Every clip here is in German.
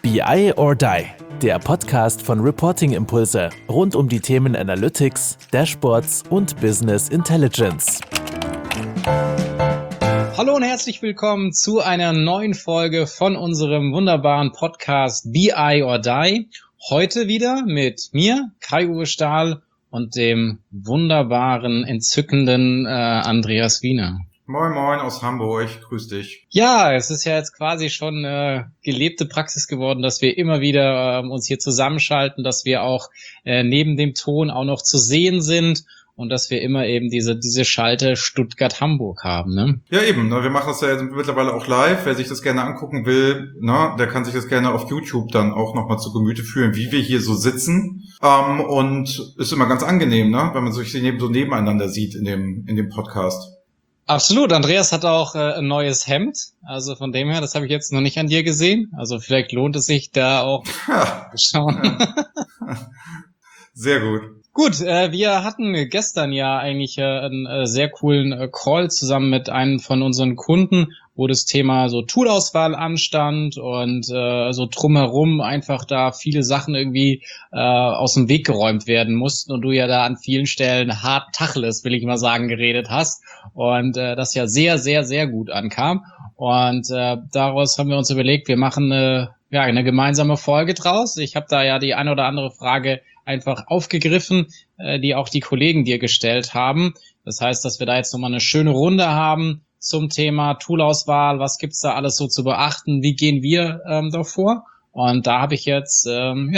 BI or Die, der Podcast von Reporting Impulse rund um die Themen Analytics, Dashboards und Business Intelligence. Hallo und herzlich willkommen zu einer neuen Folge von unserem wunderbaren Podcast BI or Die. Heute wieder mit mir, Kai-Uwe Stahl, und dem wunderbaren, entzückenden Andreas Wiener. Moin Moin aus Hamburg, grüß dich. Ja, es ist ja jetzt quasi schon gelebte Praxis geworden, dass wir immer wieder uns hier zusammenschalten, dass wir auch neben dem Ton auch noch zu sehen sind und dass wir immer eben diese Schalte Stuttgart-Hamburg haben, ne? Ja eben, ne, wir machen das ja jetzt mittlerweile auch live. Wer sich das gerne angucken will, ne, der kann sich das gerne auf YouTube dann auch nochmal zu Gemüte führen, wie wir hier so sitzen. Und ist immer ganz angenehm, ne, wenn man sich so nebeneinander sieht in dem Podcast. Absolut, Andreas hat auch ein neues Hemd, also von dem her, das habe ich jetzt noch nicht an dir gesehen, also vielleicht lohnt es sich da auch zu schauen. Ja. Sehr gut. Gut, wir hatten gestern ja eigentlich einen sehr coolen Call zusammen mit einem von unseren Kunden, wo das Thema so Toolauswahl anstand und so drumherum einfach da viele Sachen irgendwie aus dem Weg geräumt werden mussten und du ja da an vielen Stellen hart Tacheles, will ich mal sagen, geredet hast und das ja sehr, sehr, sehr gut ankam. Und daraus haben wir uns überlegt, wir machen eine gemeinsame Folge draus. Ich habe da ja die eine oder andere Frage einfach aufgegriffen, die auch die Kollegen dir gestellt haben. Das heißt, dass wir da jetzt nochmal eine schöne Runde haben zum Thema Toolauswahl. Was gibt's da alles so zu beachten? Wie gehen wir da vor? Und da habe ich jetzt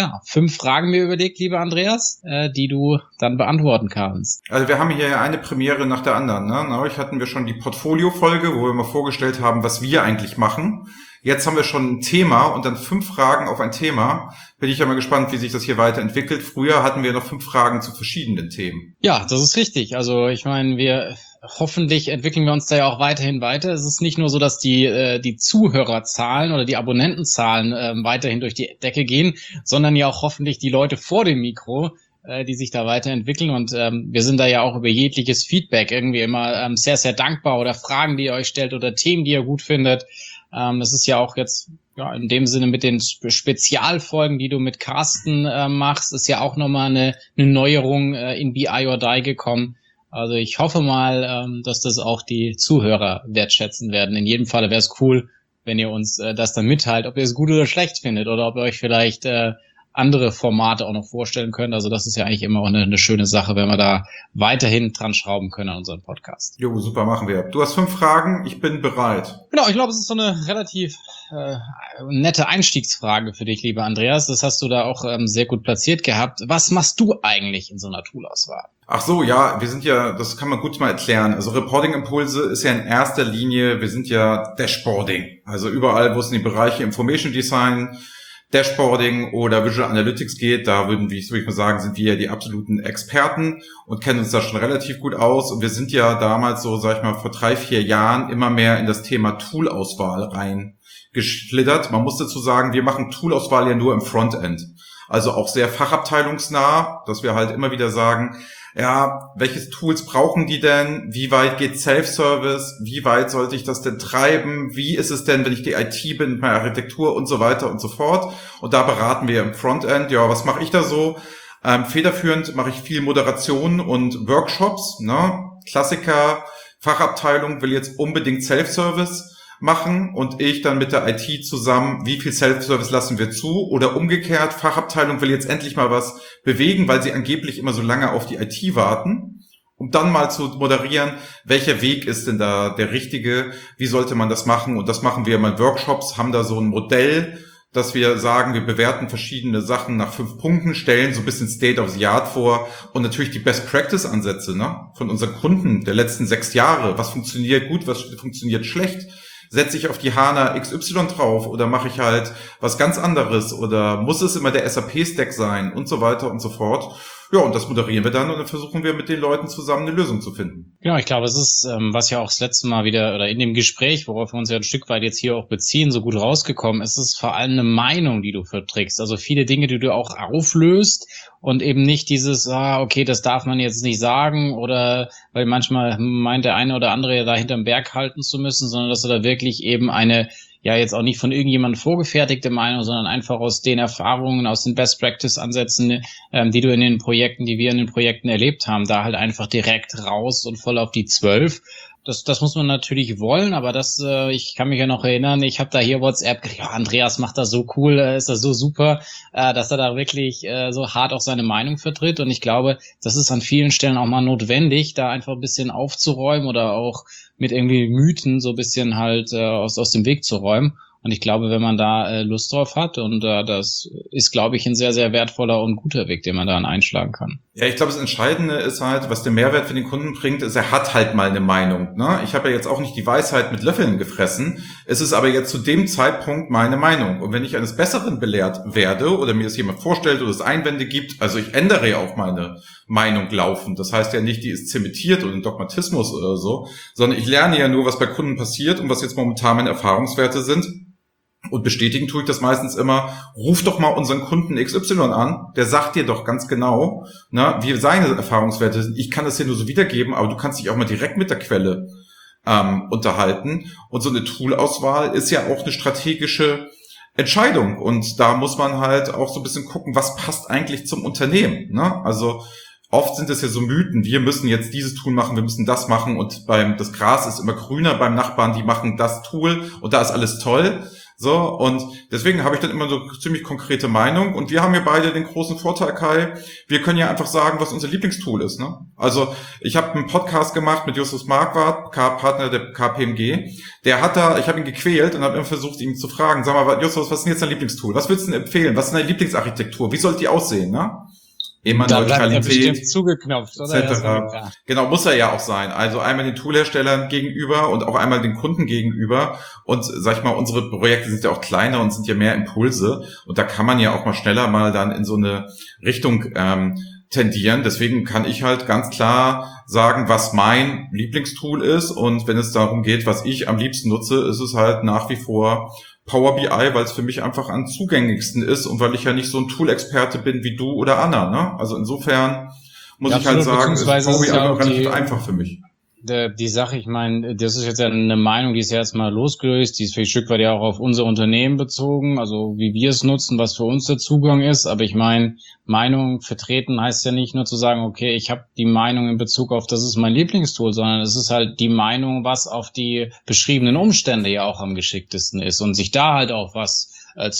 5 Fragen mir überlegt, lieber Andreas, die du dann beantworten kannst. Also wir haben hier eine Premiere nach der anderen. Ne? Neulich hatten wir schon die Portfolio-Folge, wo wir mal vorgestellt haben, was wir eigentlich machen. Jetzt haben wir schon ein Thema und dann 5 Fragen auf ein Thema. Bin ich ja mal gespannt, wie sich das hier weiterentwickelt. Früher hatten wir noch 5 Fragen zu verschiedenen Themen. Ja, das ist richtig. Also ich meine, hoffentlich entwickeln wir uns da ja auch weiterhin weiter. Es ist nicht nur so, dass die Zuhörerzahlen oder die Abonnentenzahlen weiterhin durch die Decke gehen, sondern ja auch hoffentlich die Leute vor dem Mikro, die sich da weiterentwickeln. Und wir sind da ja auch über jegliches Feedback irgendwie immer sehr, sehr dankbar oder Fragen, die ihr euch stellt oder Themen, die ihr gut findet. Es ist ja auch jetzt in dem Sinne mit den Spezialfolgen, die du mit Carsten machst, ist ja auch nochmal eine Neuerung in BI or Die gekommen. Also ich hoffe mal, dass das auch die Zuhörer wertschätzen werden. In jedem Fall wäre es cool, wenn ihr uns das dann mitteilt, ob ihr es gut oder schlecht findet oder ob ihr euch vielleicht andere Formate auch noch vorstellen könnt. Also das ist ja eigentlich immer auch eine schöne Sache, wenn wir da weiterhin dran schrauben können an unserem Podcast. Jo, super, machen wir. Du hast 5 Fragen, ich bin bereit. Genau, ich glaube, es ist so eine relativ nette Einstiegsfrage für dich, lieber Andreas. Das hast du da auch sehr gut platziert gehabt. Was machst du eigentlich in so einer Toolauswahl? Ach so, ja, das kann man gut mal erklären. Also Reporting Impulse ist ja in erster Linie, wir sind ja Dashboarding. Also überall, wo es in die Bereiche Information Design, Dashboarding oder Visual Analytics geht, da würde ich mal sagen, sind wir ja die absoluten Experten und kennen uns da schon relativ gut aus. Und wir sind ja damals so, sag ich mal, vor 3-4 Jahren immer mehr in das Thema Toolauswahl reingeschlittert. Man muss dazu sagen, wir machen Toolauswahl ja nur im Frontend. Also auch sehr fachabteilungsnah, dass wir halt immer wieder sagen, ja, welches Tools brauchen die denn? Wie weit geht Self-Service? Wie weit sollte ich das denn treiben? Wie ist es denn, wenn ich die IT bin, mit meiner Architektur und so weiter und so fort? Und da beraten wir im Frontend. Ja, was mache ich da so? Federführend mache ich viel Moderation und Workshops. Ne? Klassiker, Fachabteilung will jetzt unbedingt Self-Service machen und ich dann mit der IT zusammen, wie viel Self-Service lassen wir zu oder umgekehrt, Fachabteilung will jetzt endlich mal was bewegen, weil sie angeblich immer so lange auf die IT warten, um dann mal zu moderieren, welcher Weg ist denn da der richtige, wie sollte man das machen, und das machen wir mal in Workshops, haben da so ein Modell, dass wir sagen, wir bewerten verschiedene Sachen nach 5 Punkten, stellen so ein bisschen State of the Art vor und natürlich die Best-Practice-Ansätze, ne, von unseren Kunden der letzten 6 Jahre, was funktioniert gut, was funktioniert schlecht. Setze ich auf die HANA XY drauf oder mache ich halt was ganz anderes oder muss es immer der SAP-Stack sein und so weiter und so fort. Ja, und das moderieren wir dann und dann versuchen wir mit den Leuten zusammen eine Lösung zu finden. Genau, ich glaube, es ist, was ja auch das letzte Mal wieder oder in dem Gespräch, worauf wir uns ja ein Stück weit jetzt hier auch beziehen, so gut rausgekommen, es ist vor allem eine Meinung, die du vertrittst. Also viele Dinge, die du auch auflöst und eben nicht dieses, okay, das darf man jetzt nicht sagen oder weil manchmal meint der eine oder andere ja da hinterm Berg halten zu müssen, sondern dass du da wirklich eben eine ja jetzt auch nicht von irgendjemandem vorgefertigte Meinung, sondern einfach aus den Erfahrungen, aus den Best-Practice-Ansätzen, die wir in den Projekten erlebt haben, da halt einfach direkt raus und voll auf die 12. Das muss man natürlich wollen, aber ich kann mich ja noch erinnern, ich habe da hier WhatsApp, ja, Andreas macht das so cool, ist das so super, dass er da wirklich so hart auch seine Meinung vertritt, und ich glaube, das ist an vielen Stellen auch mal notwendig, da einfach ein bisschen aufzuräumen oder auch mit irgendwie Mythen so ein bisschen halt aus dem Weg zu räumen. Und ich glaube, wenn man da Lust drauf hat, und das ist, glaube ich, ein sehr, sehr wertvoller und guter Weg, den man da einschlagen kann. Ja, ich glaube, das Entscheidende ist halt, was der Mehrwert für den Kunden bringt, ist, er hat halt mal eine Meinung. Ne? Ich habe ja jetzt auch nicht die Weisheit mit Löffeln gefressen. Es ist aber jetzt zu dem Zeitpunkt meine Meinung. Und wenn ich eines Besseren belehrt werde oder mir das jemand vorstellt oder es Einwände gibt, also ich ändere ja auch meine Meinung laufend. Das heißt ja nicht, die ist zementiert oder ein Dogmatismus oder so, sondern ich lerne ja nur, was bei Kunden passiert und was jetzt momentan meine Erfahrungswerte sind. Und bestätigen tue ich das meistens immer, ruf doch mal unseren Kunden XY an, der sagt dir doch ganz genau, wie seine Erfahrungswerte sind. Ich kann das hier nur so wiedergeben, aber du kannst dich auch mal direkt mit der Quelle unterhalten. Und so eine Toolauswahl ist ja auch eine strategische Entscheidung. Und da muss man halt auch so ein bisschen gucken, was passt eigentlich zum Unternehmen. Ne? Also oft sind es ja so Mythen, wir müssen jetzt dieses Tool machen, wir müssen das machen, und das Gras ist immer grüner beim Nachbarn, die machen das Tool und da ist alles toll. So, und deswegen habe ich dann immer so ziemlich konkrete Meinung, und wir haben ja beide den großen Vorteil, Kai, wir können ja einfach sagen, was unser Lieblingstool ist. Ne? Also ich habe einen Podcast gemacht mit Justus Marquardt, Partner der KPMG, ich habe ihn gequält und habe immer versucht, ihn zu fragen, sag mal, Justus, was ist denn jetzt dein Lieblingstool? Was würdest du denn empfehlen? Was ist deine Lieblingsarchitektur? Wie soll die aussehen? Ne? Immer da Neutralität, bleibt er bestimmt zugeknopft, oder? etc. Genau, muss er ja auch sein. Also einmal den Toolherstellern gegenüber und auch einmal den Kunden gegenüber. Und sag ich mal, unsere Projekte sind ja auch kleiner und sind ja mehr Impulse. Und da kann man ja auch mal schneller mal dann in so eine Richtung tendieren. Deswegen kann ich halt ganz klar sagen, was mein Lieblingstool ist. Und wenn es darum geht, was ich am liebsten nutze, ist es halt nach wie vor Power BI, weil es für mich einfach am zugänglichsten ist und weil ich ja nicht so ein Tool-Experte bin wie du oder Anna. Ne? Also insofern muss ich halt sagen, ist Power BI einfach relativ einfach für mich. Die Sache, ich meine, das ist jetzt ja eine Meinung, die ist ja jetzt mal losgelöst, die ist für ein Stück weit ja auch auf unser Unternehmen bezogen, also wie wir es nutzen, was für uns der Zugang ist, aber ich meine, Meinung vertreten heißt ja nicht nur zu sagen, okay, ich habe die Meinung in Bezug auf, das ist mein Lieblingstool, sondern es ist halt die Meinung, was auf die beschriebenen Umstände ja auch am geschicktesten ist, und sich da halt auch was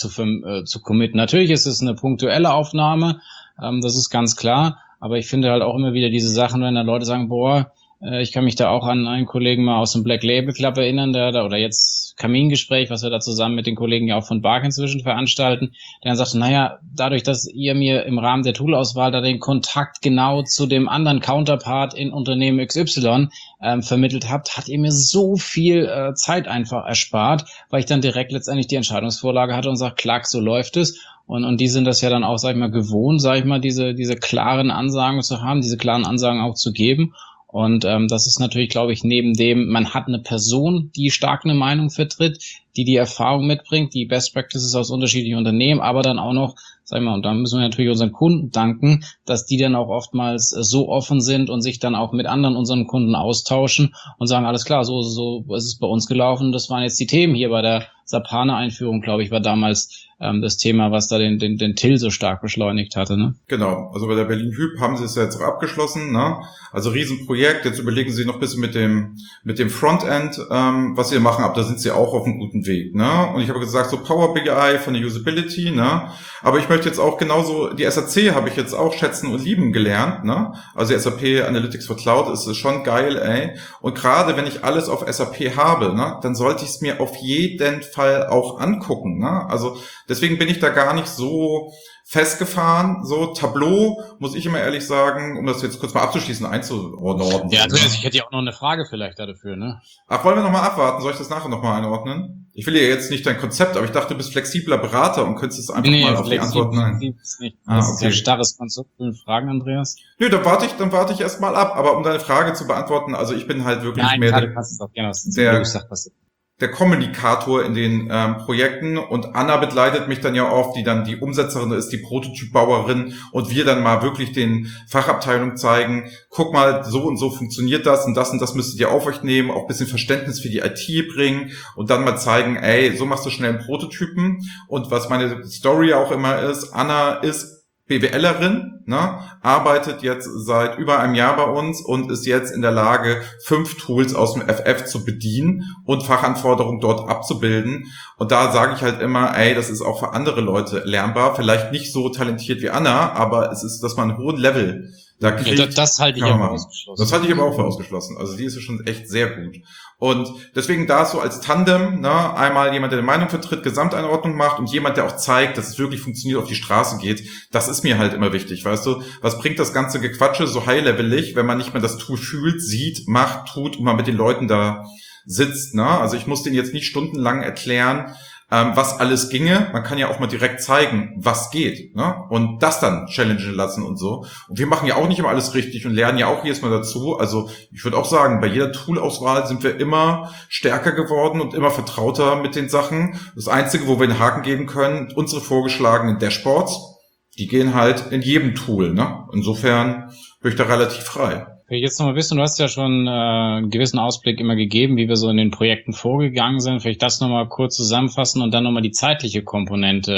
zu committen. Natürlich ist es eine punktuelle Aufnahme, das ist ganz klar, aber ich finde halt auch immer wieder diese Sachen, wenn da Leute sagen, boah, ich kann mich da auch an einen Kollegen mal aus dem Black Label Club erinnern, oder jetzt Kamingespräch, was wir da zusammen mit den Kollegen ja auch von BARC inzwischen veranstalten, der dann sagte, naja, dadurch, dass ihr mir im Rahmen der Toolauswahl da den Kontakt genau zu dem anderen Counterpart in Unternehmen XY vermittelt habt, hat ihr mir so viel Zeit einfach erspart, weil ich dann direkt letztendlich die Entscheidungsvorlage hatte und sage, klack, so läuft es. Und die sind das ja dann auch, sag ich mal, gewohnt, sag ich mal, diese klaren Ansagen zu haben, diese klaren Ansagen auch zu geben. Und das ist natürlich, glaube ich, neben dem, man hat eine Person, die stark eine Meinung vertritt, die Erfahrung mitbringt, die Best Practices aus unterschiedlichen Unternehmen, aber dann auch noch, sag ich mal, und da müssen wir natürlich unseren Kunden danken, dass die dann auch oftmals so offen sind und sich dann auch mit anderen unseren Kunden austauschen und sagen, alles klar, so ist es bei uns gelaufen. Das waren jetzt die Themen hier bei der SAP-HANA-Einführung, glaube ich, war damals das Thema, was da den Till so stark beschleunigt hatte. Ne? Genau, also bei der Berlin Hyp haben sie es ja jetzt auch abgeschlossen. Ne? Also Riesenprojekt, jetzt überlegen sie noch ein bisschen mit dem Frontend, was sie machen, aber da sind sie auch auf einem guten Weg. Ne? Und ich habe gesagt, so Power BI von der Usability, ne? Aber ich möchte jetzt auch genauso, die SAC habe ich jetzt auch schätzen und lieben gelernt. Ne? Also die SAP Analytics for Cloud ist schon geil, ey. Und gerade wenn ich alles auf SAP habe, ne, dann sollte ich es mir auf jeden Fall auch angucken. Ne? Also deswegen bin ich da gar nicht so festgefahren. So Tableau, muss ich immer ehrlich sagen, um das jetzt kurz mal abzuschließen, einzuordnen. Ja, also ich hätte ja auch noch eine Frage vielleicht dafür, ne? Ach, wollen wir nochmal abwarten? Soll ich das nachher nochmal einordnen? Ich will ja jetzt nicht dein Konzept, aber ich dachte, du bist flexibler Berater und könntest es einfach mal auf die Antworten ein. Das ist ja ein starres Konzept. Fragen, Andreas? Nö, dann warte ich erst mal ab. Aber um deine Frage zu beantworten, also ich bin halt wirklich du kannst es auch gerne aus dem sehr, gesagt, was der Kommunikator in den Projekten und Anna begleitet mich dann ja oft, die dann die Umsetzerin ist, die Prototypbauerin und wir dann mal wirklich den Fachabteilungen zeigen, guck mal, so und so funktioniert das und das müsstet ihr auf euch nehmen, auch ein bisschen Verständnis für die IT bringen und dann mal zeigen, ey, so machst du schnell einen Prototypen. Und was meine Story auch immer ist, Anna ist BWLerin, ne, arbeitet jetzt seit über einem Jahr bei uns und ist jetzt in der Lage, 5 Tools aus dem FF zu bedienen und Fachanforderungen dort abzubilden. Und da sage ich halt immer, ey, das ist auch für andere Leute lernbar. Vielleicht nicht so talentiert wie Anna, aber es ist, dass man einen hohen Level da kriegt. Ja, das halte ich aber ausgeschlossen. Das halte ich aber auch für ausgeschlossen. Also die ist ja schon echt sehr gut. Und deswegen da so als Tandem, ne, einmal jemand, der die Meinung vertritt, Gesamteinordnung macht und jemand, der auch zeigt, dass es wirklich funktioniert, auf die Straße geht, das ist mir halt immer wichtig, weißt du? Was bringt das ganze Gequatsche so high-levelig, wenn man nicht mehr das Tool fühlt, sieht, macht, tut und man mit den Leuten da sitzt, ne? Also ich muss denen jetzt nicht stundenlang erklären, was alles ginge. Man kann ja auch mal direkt zeigen, was geht, ne? Und das dann challengen lassen und so. Und wir machen ja auch nicht immer alles richtig und lernen ja auch jedes Mal dazu. Also ich würde auch sagen, bei jeder Toolauswahl sind wir immer stärker geworden und immer vertrauter mit den Sachen. Das Einzige, wo wir einen Haken geben können, unsere vorgeschlagenen Dashboards, die gehen halt in jedem Tool, ne? Insofern bin ich da relativ frei. Jetzt noch mal wissen, du hast ja schon einen gewissen Ausblick immer gegeben, wie wir so in den Projekten vorgegangen sind. Vielleicht das nochmal kurz zusammenfassen und dann nochmal die zeitliche Komponente,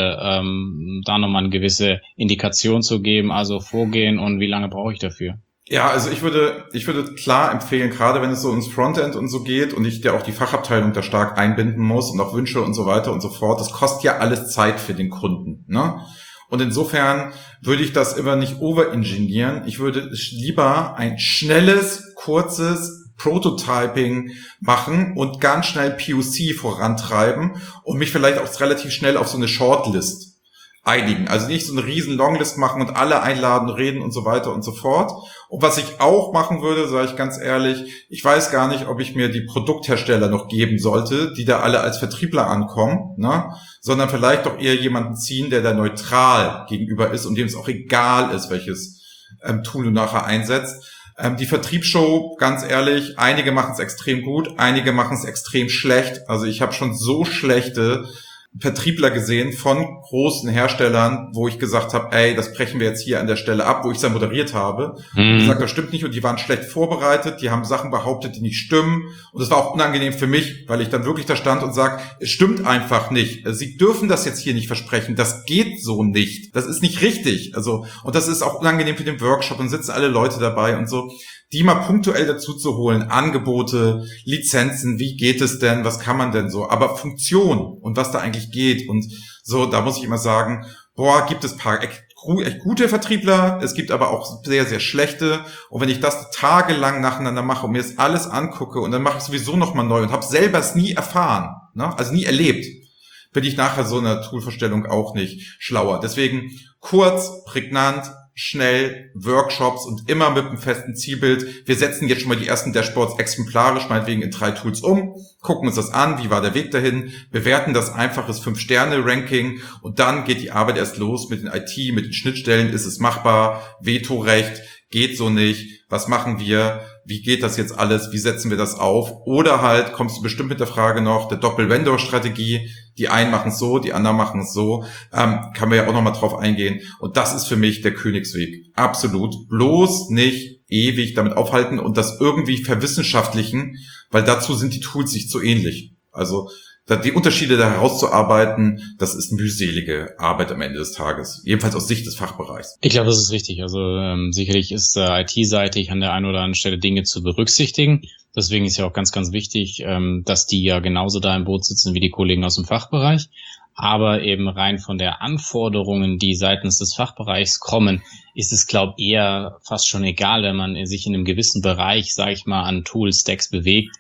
da nochmal eine gewisse Indikation zu geben, also vorgehen und wie lange brauche ich dafür? Ja, also ich würde klar empfehlen, gerade wenn es so ins Frontend und so geht und ich der auch die Fachabteilung da stark einbinden muss und auch Wünsche und so weiter und so fort, das kostet ja alles Zeit für den Kunden, ne? Und insofern würde ich das immer nicht overengineeren. Ich würde lieber ein schnelles, kurzes Prototyping machen und ganz schnell POC vorantreiben und mich vielleicht auch relativ schnell auf so eine Shortlist einigen. Also nicht so eine riesen Longlist machen und alle einladen, reden und so weiter und so fort. Und was ich auch machen würde, sage ich ganz ehrlich, ich weiß gar nicht, ob ich mir die Produkthersteller noch geben sollte, die da alle als Vertriebler ankommen, ne? Sondern vielleicht doch eher jemanden ziehen, der da neutral gegenüber ist und dem es auch egal ist, welches Tool du nachher einsetzt. Die Vertriebsshow, ganz ehrlich, einige machen es extrem gut, einige machen es extrem schlecht. Also ich habe schon so schlechte Vertriebler gesehen von großen Herstellern, wo ich gesagt habe, ey, das brechen wir jetzt hier an der Stelle ab, wo ich es dann moderiert habe. Und gesagt, das stimmt nicht und die waren schlecht vorbereitet, die haben Sachen behauptet, die nicht stimmen und das war auch unangenehm für mich, weil ich dann wirklich da stand und sage, es stimmt einfach nicht. Sie dürfen das jetzt hier nicht versprechen, das geht so nicht. Das ist nicht richtig. Also und das ist auch unangenehm für den Workshop und sitzen alle Leute dabei und so. Die mal punktuell dazu zu holen, Angebote, Lizenzen, wie geht es denn, was kann man denn so, aber Funktion und was da eigentlich geht und so, da muss ich immer sagen, gibt es paar echt gute Vertriebler, es gibt aber auch sehr, sehr schlechte und wenn ich das tagelang nacheinander mache und mir das alles angucke und dann mache ich sowieso nochmal neu und habe selber es nie erfahren, ne? Also nie erlebt, bin ich nachher so in einer Toolvorstellung auch nicht schlauer. Deswegen kurz, prägnant, schnell Workshops und immer mit einem festen Zielbild. Wir setzen jetzt schon mal die ersten Dashboards exemplarisch, meinetwegen in 3 Tools um, gucken uns das an, wie war der Weg dahin, bewerten das einfaches 5-Sterne-Ranking und dann geht die Arbeit erst los mit den IT, mit den Schnittstellen. Ist es machbar? Vetorecht? Geht so nicht? Was machen wir? Wie geht das jetzt alles? Wie setzen wir das auf? Oder halt kommst du bestimmt mit der Frage noch der Doppel-Vendor-Strategie. Die einen machen es so, die anderen machen es so. Kann man ja auch nochmal drauf eingehen. Und das ist für mich der Königsweg. Absolut. Bloß nicht ewig damit aufhalten und das irgendwie verwissenschaftlichen, weil dazu sind die Tools nicht so ähnlich. Also die Unterschiede da herauszuarbeiten, das ist mühselige Arbeit am Ende des Tages. Jedenfalls aus Sicht des Fachbereichs. Ich glaube, das ist richtig. Also sicherlich ist IT-seitig an der einen oder anderen Stelle Dinge zu berücksichtigen. Deswegen ist ja auch ganz, ganz wichtig, dass die ja genauso da im Boot sitzen wie die Kollegen aus dem Fachbereich. Aber eben rein von der Anforderungen, die seitens des Fachbereichs kommen, ist es, glaube ich, eher fast schon egal, wenn man sich in einem gewissen Bereich, sage ich mal, an Tool-Stacks bewegt,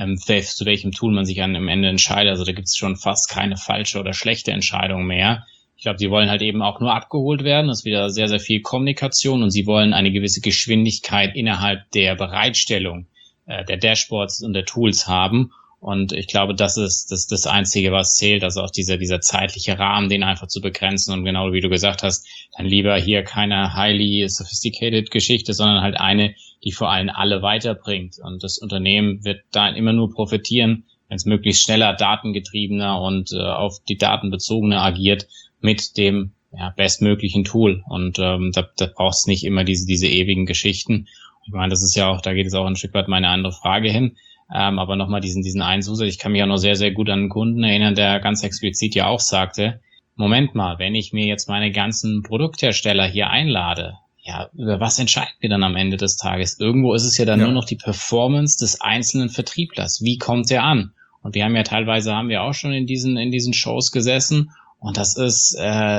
zu welchem Tool man sich am Ende entscheidet. Also da gibt es schon fast keine falsche oder schlechte Entscheidung mehr. Ich glaube, die wollen halt eben auch nur abgeholt werden. Das ist wieder sehr, sehr viel Kommunikation und sie wollen eine gewisse Geschwindigkeit innerhalb der Bereitstellung der Dashboards und der Tools haben. Und ich glaube, das ist das Einzige, was zählt. Also auch dieser zeitliche Rahmen, den einfach zu begrenzen. Und genau wie du gesagt hast, dann lieber hier keine highly sophisticated Geschichte, sondern halt eine, die vor allem alle weiterbringt. Und das Unternehmen wird da immer nur profitieren, wenn es möglichst schneller, datengetriebener und auf die Daten bezogener agiert mit dem bestmöglichen Tool. Und da braucht es nicht immer diese ewigen Geschichten. Ich meine, das ist ja auch, da geht es auch ein Stück weit meine andere Frage hin. Aber nochmal diesen einen Zusatz. Ich kann mich ja noch sehr, sehr gut an einen Kunden erinnern, der ganz explizit ja auch sagte, Moment mal, wenn ich mir jetzt meine ganzen Produkthersteller hier einlade, ja, über was entscheiden wir dann am Ende des Tages? Irgendwo ist es ja dann nur noch die Performance des einzelnen Vertrieblers. Wie kommt der an? Und wir haben ja teilweise, auch schon in diesen Shows gesessen. Und das ist,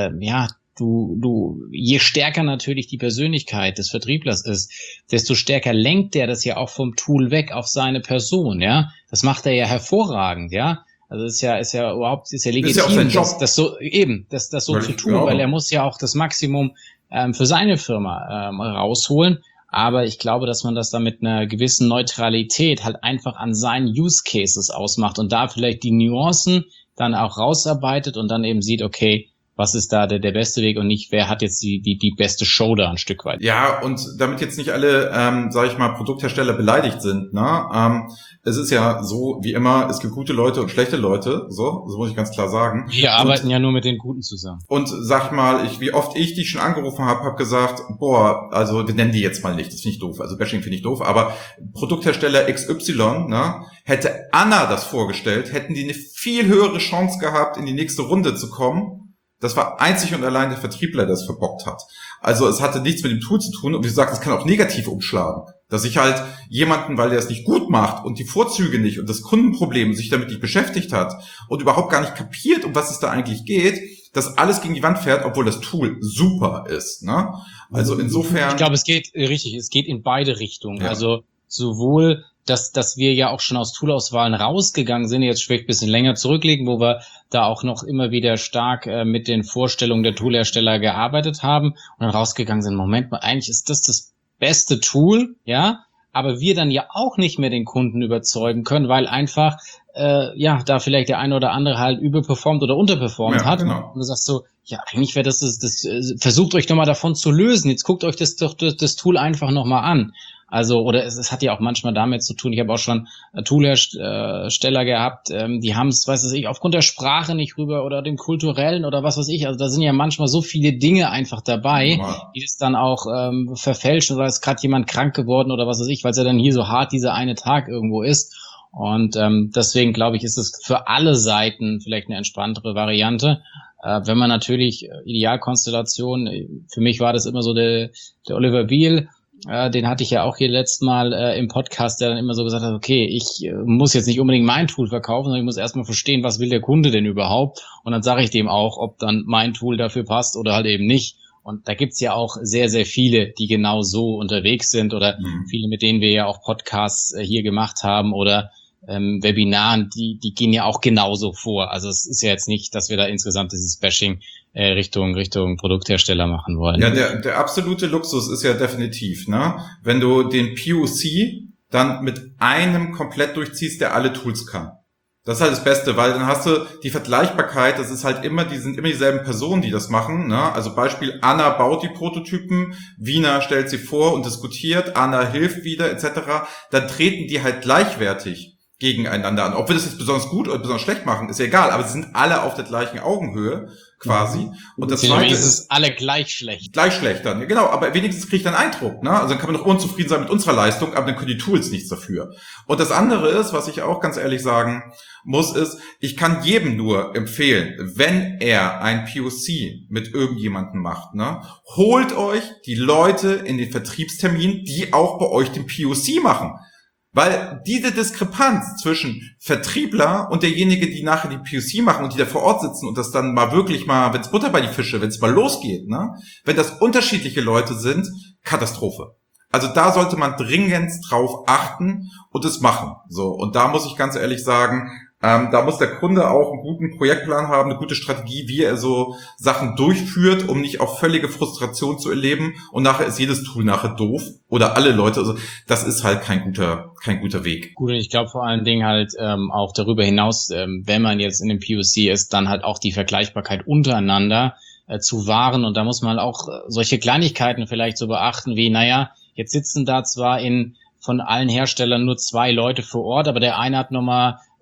je stärker natürlich die Persönlichkeit des Vertrieblers ist, desto stärker lenkt der das ja auch vom Tool weg auf seine Person, ja. Das macht er ja hervorragend, ja. Also ist ja legitim, das so zu tun, weil er muss ja auch das Maximum für seine Firma rausholen. Aber ich glaube, dass man das dann mit einer gewissen Neutralität halt einfach an seinen Use Cases ausmacht und da vielleicht die Nuancen dann auch rausarbeitet und dann eben sieht, okay, was ist da der beste Weg und nicht, wer hat jetzt die beste Show da ein Stück weit. Ja, und damit jetzt nicht alle, Produkthersteller beleidigt sind, ne? Es ist ja so, wie immer, es gibt gute Leute und schlechte Leute, so muss ich ganz klar sagen. Wir arbeiten ja nur mit den Guten zusammen. Und wie oft ich die schon angerufen habe gesagt, also wir nennen die jetzt mal nicht, das finde ich doof, also Bashing finde ich doof, aber Produkthersteller XY, ne, hätte Anna das vorgestellt, hätten die eine viel höhere Chance gehabt, in die nächste Runde zu kommen. Das war einzig und allein der Vertriebler, der es verbockt hat. Also es hatte nichts mit dem Tool zu tun. Und wie gesagt, es kann auch negativ umschlagen. Dass ich halt jemanden, weil der es nicht gut macht und die Vorzüge nicht und das Kundenproblem sich damit nicht beschäftigt hat und überhaupt gar nicht kapiert, um was es da eigentlich geht, dass alles gegen die Wand fährt, obwohl das Tool super ist. Ne? Also insofern... Ich glaube, es geht in beide Richtungen. Ja. Also sowohl... dass wir ja auch schon aus Toolauswahlen rausgegangen sind, jetzt vielleicht ein bisschen länger zurücklegen, wo wir da auch noch immer wieder stark mit den Vorstellungen der Toolhersteller gearbeitet haben und dann rausgegangen sind, Moment mal, eigentlich ist das beste Tool, ja, aber wir dann ja auch nicht mehr den Kunden überzeugen können, weil einfach da vielleicht der eine oder andere halt überperformt oder unterperformt hat. Genau. Und du sagst so, ja, eigentlich wäre das versucht euch doch mal davon zu lösen, jetzt guckt euch das Tool einfach nochmal an. Also, oder es hat ja auch manchmal damit zu tun, ich habe auch schon Toolhersteller gehabt, die haben es, aufgrund der Sprache nicht rüber oder dem kulturellen oder was weiß ich, also da sind ja manchmal so viele Dinge einfach dabei, die es dann auch verfälschen oder ist gerade jemand krank geworden oder was weiß ich, weil es ja dann hier so hart dieser eine Tag irgendwo ist. Und deswegen glaube ich, ist es für alle Seiten vielleicht eine entspanntere Variante. Wenn man natürlich Idealkonstellation, für mich war das immer so der Oliver Biel, den hatte ich ja auch hier letztes Mal im Podcast, der dann immer so gesagt hat, okay, ich muss jetzt nicht unbedingt mein Tool verkaufen, sondern ich muss erstmal verstehen, was will der Kunde denn überhaupt? Und dann sage ich dem auch, ob dann mein Tool dafür passt oder halt eben nicht. Und da gibt's ja auch sehr, sehr viele, die genau so unterwegs sind oder viele, mit denen wir ja auch Podcasts hier gemacht haben oder Webinaren, die gehen ja auch genauso vor. Also es ist ja jetzt nicht, dass wir da insgesamt dieses Bashing Richtung Produkthersteller machen wollen. Ja, der absolute Luxus ist ja definitiv, ne? Wenn du den POC dann mit einem komplett durchziehst, der alle Tools kann. Das ist halt das Beste, weil dann hast du die Vergleichbarkeit, das ist halt immer, die sind immer dieselben Personen, die das machen, ne? Also Beispiel, Anna baut die Prototypen, Wiener stellt sie vor und diskutiert, Anna hilft wieder, etc. Dann treten die halt gleichwertig gegeneinander an. Ob wir das jetzt besonders gut oder besonders schlecht machen, ist ja egal, aber sie sind alle auf der gleichen Augenhöhe quasi. Und das Zweite ist alle gleich schlecht. Gleich schlecht dann, genau, aber wenigstens kriege ich dann Eindruck, ne? Also dann kann man doch unzufrieden sein mit unserer Leistung, aber dann können die Tools nichts dafür. Und das andere ist, was ich auch ganz ehrlich sagen muss, ist, ich kann jedem nur empfehlen, wenn er ein POC mit irgendjemandem macht, ne? Holt euch die Leute in den Vertriebstermin, die auch bei euch den POC machen. Weil diese Diskrepanz zwischen Vertriebler und derjenige, die nachher die POC machen und die da vor Ort sitzen und das dann mal wirklich mal, wenn es Butter bei die Fische, wenn es mal losgeht, ne, wenn das unterschiedliche Leute sind, Katastrophe. Also da sollte man dringend drauf achten und es machen. So, und da muss ich ganz ehrlich sagen, da muss der Kunde auch einen guten Projektplan haben, eine gute Strategie, wie er so Sachen durchführt, um nicht auch völlige Frustration zu erleben und nachher ist jedes Tool nachher doof oder alle Leute, also das ist halt kein guter Weg. Gut, und ich glaube vor allen Dingen halt auch darüber hinaus, wenn man jetzt in dem POC ist, dann halt auch die Vergleichbarkeit untereinander zu wahren und da muss man auch solche Kleinigkeiten vielleicht so beachten wie, jetzt sitzen da zwar von allen Herstellern nur 2 Leute vor Ort, aber der eine hat nochmal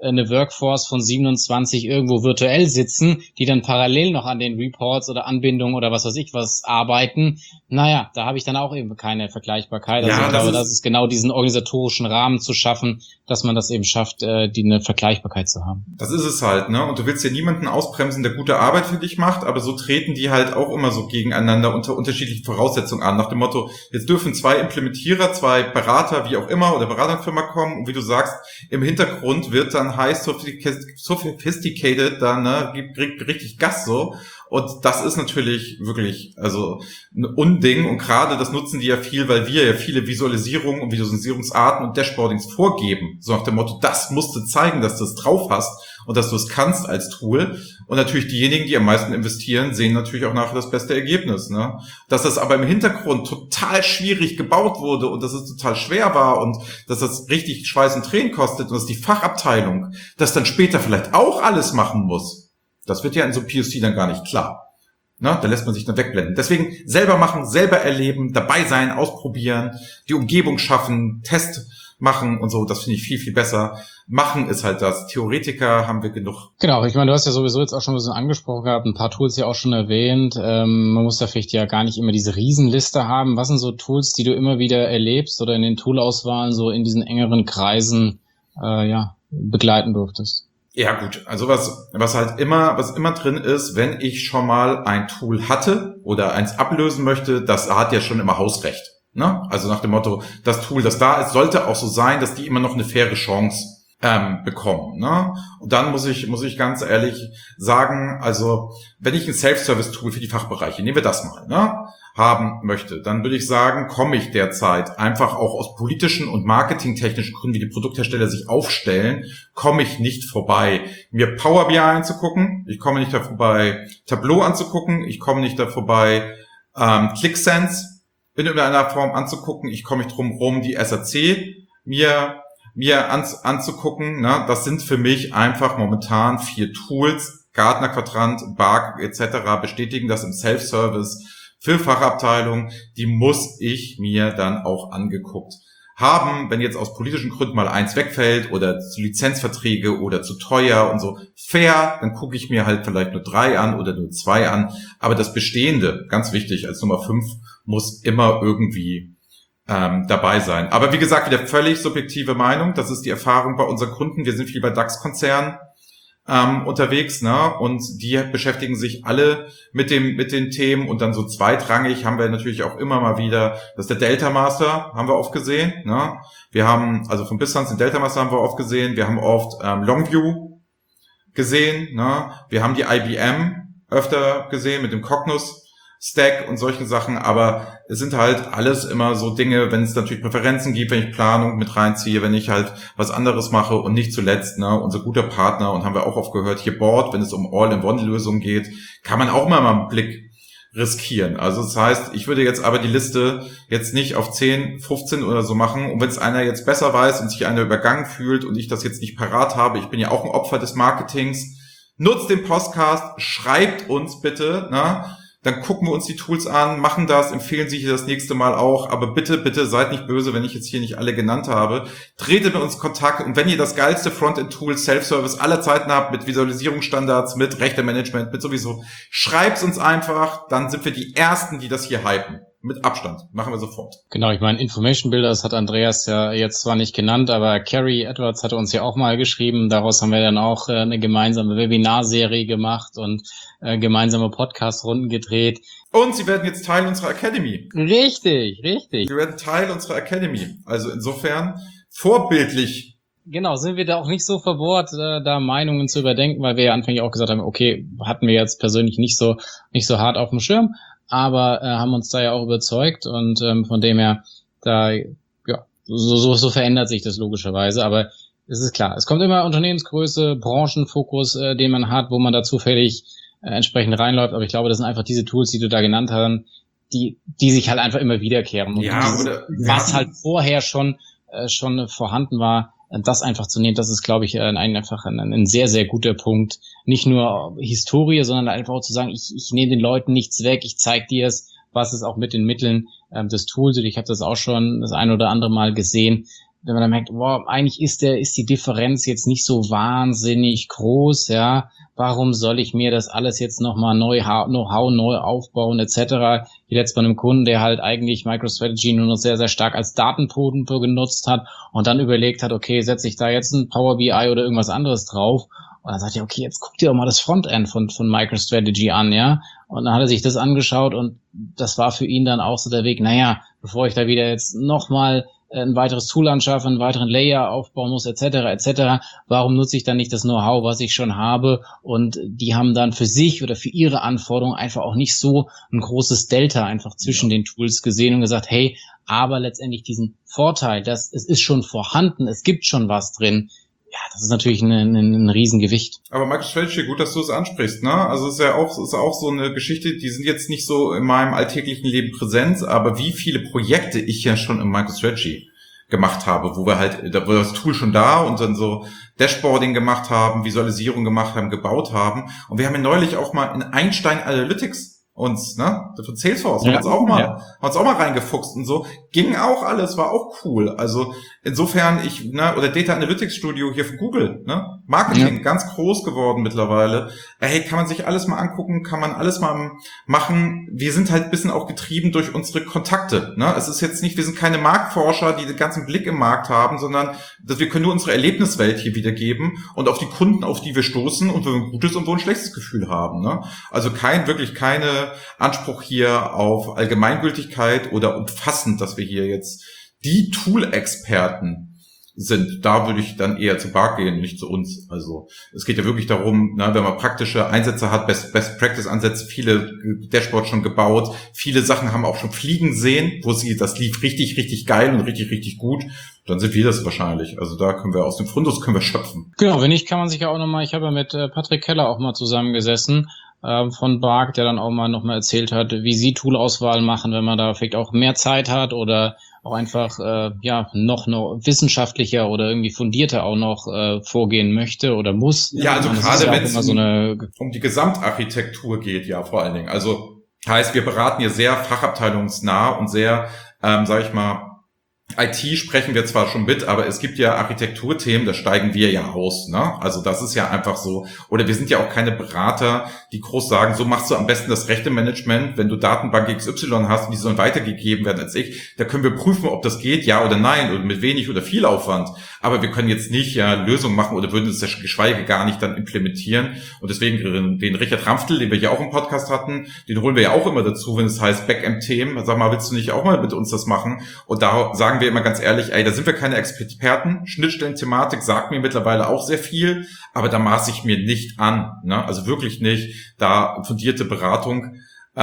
eine Workforce von 27 irgendwo virtuell sitzen, die dann parallel noch an den Reports oder Anbindungen oder was weiß ich was arbeiten. Naja, da habe ich dann auch eben keine Vergleichbarkeit. Also Ja, ich glaube, das ist genau diesen organisatorischen Rahmen zu schaffen, dass man das eben schafft, die eine Vergleichbarkeit zu haben. Das ist es halt, ne? Und du willst ja niemanden ausbremsen, der gute Arbeit für dich macht, aber so treten die halt auch immer so gegeneinander unter unterschiedlichen Voraussetzungen an. Nach dem Motto, jetzt dürfen 2 Implementierer, 2 Berater, wie auch immer, oder Beraterfirma kommen und wie du sagst, im Hintergrund wird dann high sophisticated, dann, ne, gibt richtig Gas so. Und das ist natürlich wirklich, also ein Unding. Und gerade das nutzen die ja viel, weil wir ja viele Visualisierungen und Visualisierungsarten und Dashboardings vorgeben. So nach dem Motto, das musst du zeigen, dass du es drauf hast und dass du es kannst als Tool. Und natürlich diejenigen, die am meisten investieren, sehen natürlich auch nachher das beste Ergebnis, ne? Dass das aber im Hintergrund total schwierig gebaut wurde und dass es total schwer war und dass das richtig Schweiß und Tränen kostet und dass die Fachabteilung das dann später vielleicht auch alles machen muss. Das wird ja in so einem POC dann gar nicht klar. Ne? Da lässt man sich dann wegblenden. Deswegen selber machen, selber erleben, dabei sein, ausprobieren, die Umgebung schaffen, Test machen und so. Das finde ich viel, viel besser. Machen ist halt das. Theoretiker haben wir genug. Genau, ich meine, du hast ja sowieso jetzt auch schon ein bisschen angesprochen gehabt, ein paar Tools ja auch schon erwähnt. Man muss da vielleicht ja gar nicht immer diese Riesenliste haben. Was sind so Tools, die du immer wieder erlebst oder in den Toolauswahlen so in diesen engeren Kreisen begleiten durftest? Ja gut, also was immer drin ist, wenn ich schon mal ein Tool hatte oder eins ablösen möchte, das hat ja schon immer Hausrecht. Ne? Also nach dem Motto, das Tool, das da ist, sollte auch so sein, dass die immer noch eine faire Chance bekommen. Ne? Und dann muss ich ganz ehrlich sagen, also wenn ich ein Self-Service-Tool für die Fachbereiche, nehmen wir das mal, ne, haben möchte, dann würde ich sagen, komme ich derzeit einfach auch aus politischen und marketingtechnischen Gründen, wie die Produkthersteller sich aufstellen, komme ich nicht vorbei, mir Power BI anzugucken, ich komme nicht da vorbei, Tableau anzugucken, ich komme nicht da vorbei, ClickSense in irgendeiner Form anzugucken, ich komme nicht drum rum, die SAC mir anzugucken, ne? Das sind für mich einfach momentan 4 Tools, Gartner Quadrant, BARC etc. bestätigen das im Self-Service für Fachabteilungen, die muss ich mir dann auch angeguckt haben. Wenn jetzt aus politischen Gründen mal eins wegfällt oder zu Lizenzverträge oder zu teuer und so, fair, dann gucke ich mir halt vielleicht nur 3 an oder nur 2 an. Aber das Bestehende, ganz wichtig, als Nummer 5, muss immer irgendwie dabei sein. Aber wie gesagt, wieder völlig subjektive Meinung. Das ist die Erfahrung bei unseren Kunden. Wir sind viel bei DAX-Konzernen unterwegs, ne? Und die beschäftigen sich alle mit den Themen und dann so zweitrangig haben wir natürlich auch immer mal wieder, das ist der Delta Master, haben wir oft gesehen, ne? Wir haben, also von Bistance den Delta Master haben wir oft gesehen, wir haben oft Longview gesehen, ne? Wir haben die IBM öfter gesehen mit dem Cognos Stack und solchen Sachen, aber es sind halt alles immer so Dinge, wenn es natürlich Präferenzen gibt, wenn ich Planung mit reinziehe, wenn ich halt was anderes mache und nicht zuletzt, ne, unser guter Partner, und haben wir auch oft gehört, hier Board, wenn es um All-in-One-Lösungen geht, kann man auch mal einen Blick riskieren. Also das heißt, ich würde jetzt aber die Liste jetzt nicht auf 10, 15 oder so machen, und wenn es einer jetzt besser weiß und sich einer übergangen fühlt und ich das jetzt nicht parat habe, ich bin ja auch ein Opfer des Marketings, nutzt den Podcast, schreibt uns bitte, ne? Dann gucken wir uns die Tools an, machen das, empfehlen Sie hier das nächste Mal auch. Aber bitte, bitte seid nicht böse, wenn ich jetzt hier nicht alle genannt habe. Tretet mit uns Kontakt. Und wenn ihr das geilste Frontend-Tool Self-Service aller Zeiten habt, mit Visualisierungsstandards, mit Rechtemanagement, mit sowieso, schreibt's uns einfach. Dann sind wir die Ersten, die das hier hypen. Mit Abstand. Machen wir sofort. Genau, ich meine, Information Builder, das hat Andreas ja jetzt zwar nicht genannt, aber Carrie Edwards hatte uns ja auch mal geschrieben. Daraus haben wir dann auch eine gemeinsame Webinarserie gemacht und gemeinsame Podcast-Runden gedreht. Und sie werden jetzt Teil unserer Academy. Richtig, richtig. Sie werden Teil unserer Academy. Also insofern vorbildlich. Genau, sind wir da auch nicht so verbohrt, da Meinungen zu überdenken, weil wir ja anfänglich auch gesagt haben, okay, hatten wir jetzt persönlich nicht so hart auf dem Schirm, aber haben uns da ja auch überzeugt, und von dem her, da ja, so verändert sich das logischerweise, aber es ist klar, es kommt immer Unternehmensgröße, Branchenfokus, den man hat, wo man da zufällig entsprechend reinläuft, aber ich glaube, das sind einfach diese Tools, die du da genannt hast, die sich halt einfach immer wiederkehren. Und ja, was halt vorher schon vorhanden war, das einfach zu nehmen, das ist, glaube ich, einfach ein sehr, sehr guter Punkt. Nicht nur Historie, sondern einfach auch zu sagen, ich nehme den Leuten nichts weg, ich zeige dir es, was es auch mit den Mitteln des Tools, und ich habe das auch schon das ein oder andere Mal gesehen, wenn man dann merkt, boah, eigentlich ist die Differenz jetzt nicht so wahnsinnig groß, ja, warum soll ich mir das alles jetzt nochmal Know-how neu aufbauen, etc. Wie letzt bei einem Kunden, der halt eigentlich MicroStrategy nur noch sehr, sehr stark als Datenpumpe genutzt hat und dann überlegt hat, okay, setze ich da jetzt ein Power BI oder irgendwas anderes drauf? Und dann sagt er, okay, jetzt guck dir doch mal das Frontend von MicroStrategy an, ja. Und dann hat er sich das angeschaut und das war für ihn dann auch so der Weg, naja, bevor ich da wieder jetzt nochmal ein weiteres Tool anschaffe, einen weiteren Layer aufbauen muss, etc., warum nutze ich dann nicht das Know-how, was ich schon habe? Und die haben dann für sich oder für ihre Anforderungen einfach auch nicht so ein großes Delta einfach zwischen den Tools gesehen und gesagt, hey, aber letztendlich diesen Vorteil, dass es ist schon vorhanden, es gibt schon was drin, ja, das ist natürlich ein Riesengewicht. Aber MicroStrategy, gut, dass du es ansprichst, ne? Also es ist ja auch so eine Geschichte, die sind jetzt nicht so in meinem alltäglichen Leben präsent, aber wie viele Projekte ich ja schon im MicroStrategy gemacht habe, wo wo das Tool schon da und dann so Dashboarding gemacht haben, Visualisierung gemacht haben, gebaut haben. Und wir haben ja neulich auch mal in Einstein Analytics uns, ne, von Salesforce, haben uns auch mal reingefuchst und so, ging auch alles, war auch cool. Also insofern oder Data Analytics Studio hier von Google, ne, Marketing, ganz groß geworden mittlerweile. Hey, kann man sich alles mal angucken, kann man alles mal machen. Wir sind halt ein bisschen auch getrieben durch unsere Kontakte, ne. Es ist jetzt nicht, wir sind keine Marktforscher, die den ganzen Blick im Markt haben, sondern wir können nur unsere Erlebniswelt hier wiedergeben und auf die Kunden, auf die wir stoßen und wo wir ein gutes und wo ein schlechtes Gefühl haben, ne. Also keine Anspruch hier auf Allgemeingültigkeit oder umfassend, dass wir hier jetzt die Tool-Experten sind. Da würde ich dann eher zu Bark gehen, nicht zu uns. Also es geht ja wirklich darum, wenn man praktische Einsätze hat, Best-Practice-Ansätze, viele Dashboards schon gebaut, viele Sachen haben auch schon fliegen sehen, das lief richtig, richtig geil und richtig, richtig gut. Dann sind wir das wahrscheinlich. Also da können wir aus dem Fundus schöpfen. Genau, wenn nicht, kann man sich ja auch nochmal, ich habe ja mit Patrick Keller auch mal zusammengesessen, von Bark, der dann auch mal nochmal erzählt hat, wie sie Toolauswahl machen, wenn man da vielleicht auch mehr Zeit hat oder auch einfach noch wissenschaftlicher oder irgendwie fundierter auch noch vorgehen möchte oder muss. Ja, also gerade wenn es um die Gesamtarchitektur geht, ja vor allen Dingen. Also heißt, wir beraten hier sehr fachabteilungsnah und sehr, sage ich mal, IT sprechen wir zwar schon mit, aber es gibt ja Architekturthemen, da steigen wir ja aus, ne? Also das ist ja einfach so. Oder wir sind ja auch keine Berater, die groß sagen, so machst du am besten das Rechte-Management, wenn du Datenbank XY hast und die sollen weitergegeben werden als ich. Da können wir prüfen, ob das geht, ja oder nein, oder mit wenig oder viel Aufwand. Aber wir können jetzt nicht Lösungen machen oder würden es ja geschweige gar nicht dann implementieren. Und deswegen den Richard Ramftel, den wir ja auch im Podcast hatten, den holen wir ja auch immer dazu, wenn es heißt Backend-Themen. Sag mal, willst du nicht auch mal mit uns das machen? Und da sagen wir immer ganz ehrlich, da sind wir keine Experten. Schnittstellen-Thematik sagt mir mittlerweile auch sehr viel, aber da maße ich mir nicht an, ne? Also wirklich nicht, da fundierte Beratung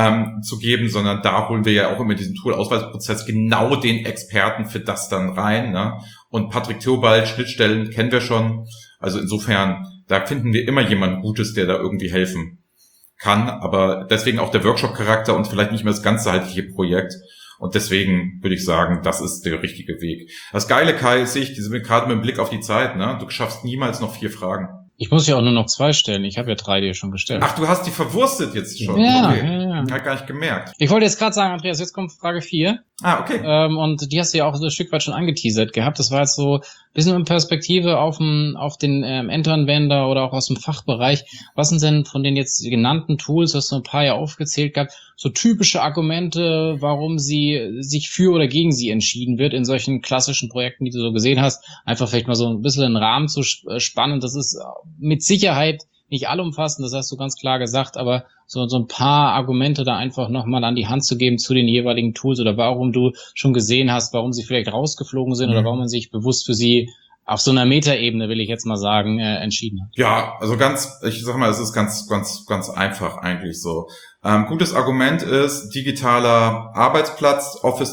zu geben, sondern da holen wir ja auch immer diesen Tool-Auswahlprozess genau den Experten für das dann rein, ne? Und Patrick Theobald, Schnittstellen kennen wir schon. Also insofern, da finden wir immer jemanden Gutes, der da irgendwie helfen kann, aber deswegen auch der Workshop-Charakter und vielleicht nicht mehr das ganzheitliche Projekt. Und deswegen würde ich sagen, das ist der richtige Weg. Das Geile, Kai, ist die sind gerade mit dem Blick auf die Zeit, ne? Du schaffst niemals noch 4 Fragen. Ich muss ja auch nur noch 2 stellen. Ich habe ja 3 dir schon gestellt. Ach, du hast die verwurstet jetzt schon. Ja, okay. ja. Hat gar nicht gemerkt. Ich wollte jetzt gerade sagen, Andreas, jetzt kommt Frage 4. Ah, okay. Und die hast du ja auch so ein Stück weit schon angeteasert gehabt. Das war jetzt so ein bisschen in Perspektive auf den Endanwender oder auch aus dem Fachbereich. Was sind denn von den jetzt genannten Tools, hast du ein paar ja aufgezählt gehabt, so typische Argumente, warum sie sich für oder gegen sie entschieden wird in solchen klassischen Projekten, die du so gesehen hast? Einfach vielleicht mal so ein bisschen einen Rahmen zu spannen. Das ist mit Sicherheit nicht allumfassend, das hast du ganz klar gesagt, aber so ein paar Argumente da einfach nochmal an die Hand zu geben zu den jeweiligen Tools oder warum du schon gesehen hast, warum sie vielleicht rausgeflogen sind oder warum man sich bewusst für sie auf so einer Metaebene, will ich jetzt mal sagen, entschieden hat. Ja, also ich sag mal, es ist ganz, ganz, ganz einfach eigentlich so. Gutes Argument ist digitaler Arbeitsplatz, Office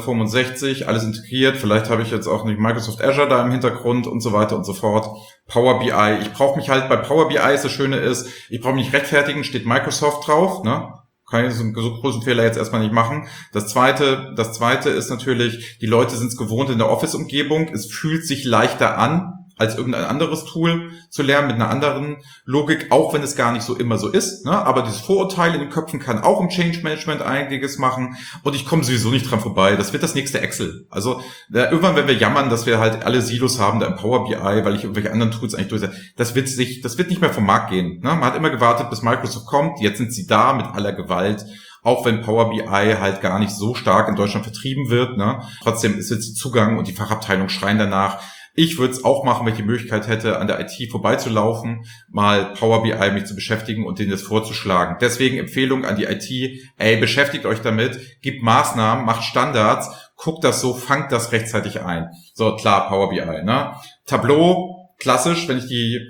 365, alles integriert. Vielleicht habe ich jetzt auch nicht Microsoft Azure da im Hintergrund und so weiter und so fort. Power BI. Ich brauche mich halt bei Power BI, das Schöne ist, ich brauche mich nicht rechtfertigen, steht Microsoft drauf, ne? Kann ich so großen Fehler jetzt erstmal nicht machen. Das zweite ist natürlich, die Leute sind es gewohnt in der Office-Umgebung. Es fühlt sich leichter an, als irgendein anderes Tool zu lernen mit einer anderen Logik, auch wenn es gar nicht so immer so ist. Ne? Aber dieses Vorurteil in den Köpfen kann auch im Change Management einiges machen und ich komme sowieso nicht dran vorbei. Das wird das nächste Excel. Also irgendwann, wenn wir jammern, dass wir halt alle Silos haben, da im Power BI, weil ich irgendwelche anderen Tools eigentlich durchsetze, das wird nicht mehr vom Markt gehen. Ne? Man hat immer gewartet, bis Microsoft kommt. Jetzt sind sie da mit aller Gewalt. Auch wenn Power BI halt gar nicht so stark in Deutschland vertrieben wird. Ne? Trotzdem ist jetzt der Zugang und die Fachabteilung schreien danach. Ich würde es auch machen, wenn ich die Möglichkeit hätte, an der IT vorbeizulaufen, mal Power BI mich zu beschäftigen und denen das vorzuschlagen. Deswegen Empfehlung an die IT, beschäftigt euch damit, gebt Maßnahmen, macht Standards, guckt das so, fangt das rechtzeitig ein. So, klar, Power BI, ne? Tableau, klassisch, wenn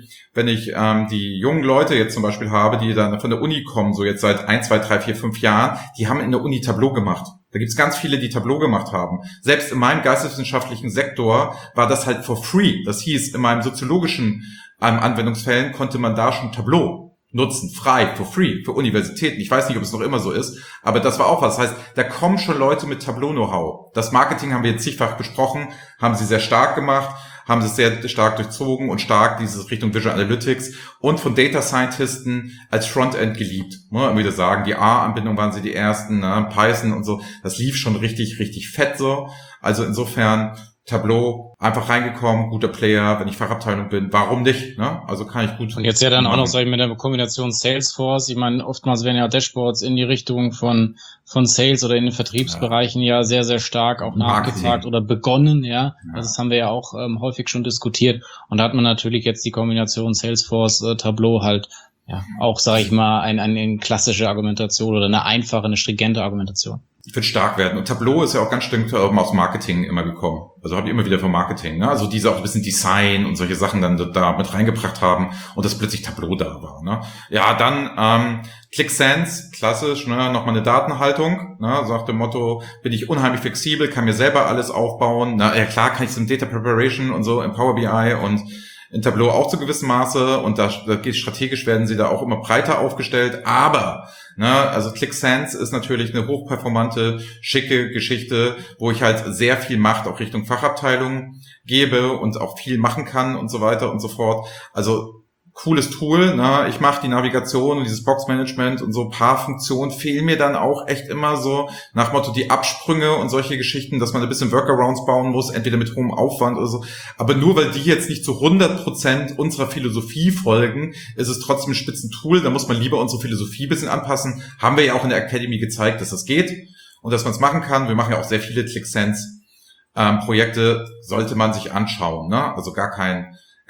ich die jungen Leute jetzt zum Beispiel habe, die dann von der Uni kommen, so jetzt seit 1, 2, 3, 4, 5 Jahren, die haben in der Uni Tableau gemacht. Da gibt's ganz viele, die Tableau gemacht haben. Selbst in meinem geisteswissenschaftlichen Sektor war das halt for free. Das hieß, in meinem soziologischen Anwendungsfällen konnte man da schon Tableau nutzen, frei, for free, für Universitäten. Ich weiß nicht, ob es noch immer so ist, aber das war auch was. Das heißt, da kommen schon Leute mit Tableau-Know-how. Das Marketing haben wir jetzt zigfach besprochen, haben sie sehr stark gemacht, haben sie sehr stark durchzogen und stark diese Richtung Visual Analytics und von Data Scientisten als Frontend geliebt. Muss man wieder sagen, die R-Anbindung waren sie die ersten, ne? Python und so. Das lief schon richtig, richtig fett so. Also insofern Tableau, einfach reingekommen, guter Player, wenn ich Fachabteilung bin, warum nicht? Ne? Also kann ich gut. Und jetzt ja dann auch noch, sag ich, mit der Kombination Salesforce. Ich meine, oftmals werden ja Dashboards in die Richtung von Sales oder in den Vertriebsbereichen ja sehr, sehr stark auch nachgefragt oder begonnen, ja. Also das haben wir ja auch häufig schon diskutiert. Und da hat man natürlich jetzt die Kombination Salesforce, Tableau halt, ja, auch, sage ich mal, eine klassische Argumentation oder eine einfache, eine stringente Argumentation. Wird stark werden. Und Tableau ist ja auch ganz stark aus Marketing immer gekommen. Also habe ich immer wieder vom Marketing, ne? Also diese auch ein bisschen Design und solche Sachen dann da mit reingebracht haben und dass plötzlich Tableau da war, ne? Ja, dann ClickSense, klassisch, ne? Nochmal eine Datenhaltung, ne? So nach dem Motto, bin ich unheimlich flexibel, kann mir selber alles aufbauen. Na ja, klar kann ich so ein Data Preparation und so im Power BI und in Tableau auch zu gewissem Maße und da geht strategisch, werden sie da auch immer breiter aufgestellt, aber also ClickSense ist natürlich eine hochperformante, schicke Geschichte, wo ich halt sehr viel Macht auch Richtung Fachabteilung gebe und auch viel machen kann und so weiter und so fort. Also cooles Tool, ne? Ich mache die Navigation und dieses Boxmanagement und so ein paar Funktionen fehlen mir dann auch echt immer so nach Motto die Absprünge und solche Geschichten, dass man ein bisschen Workarounds bauen muss, entweder mit hohem Aufwand oder so. Aber nur weil die jetzt nicht zu 100% unserer Philosophie folgen, ist es trotzdem ein Spitzentool. Da muss man lieber unsere Philosophie ein bisschen anpassen. Haben wir ja auch in der Academy gezeigt, dass das geht und dass man es machen kann. Wir machen ja auch sehr viele ClickSense Projekte, sollte man sich anschauen, ne? Also gar keine